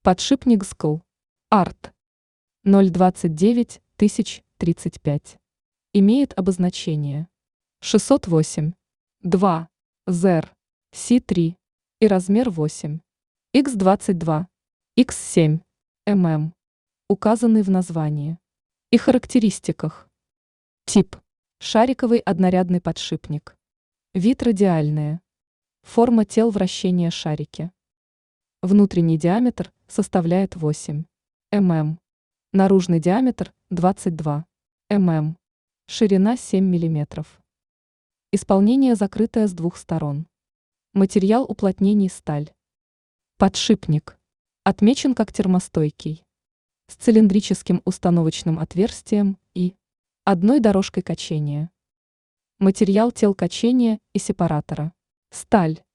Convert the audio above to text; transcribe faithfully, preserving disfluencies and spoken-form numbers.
Подшипник СКЛ. Арт. ноль двадцать девять тысяч тридцать пять. Имеет обозначение шестьсот восемь, два, зер, си три и размер восемь, икс двадцать два, икс семь мм, указанный в названии и характеристиках. Тип. Шариковый однорядный подшипник. Вид радиальные. Форма тел вращения шарики. Внутренний диаметр составляет восемь мм. Наружный диаметр двадцать два мм. Ширина семь миллиметров. Исполнение закрытое с двух сторон. Материал уплотнений сталь. Подшипник. Отмечен как термостойкий. С цилиндрическим установочным отверстием и одной дорожкой качения. Материал тел качения и сепаратора. Сталь.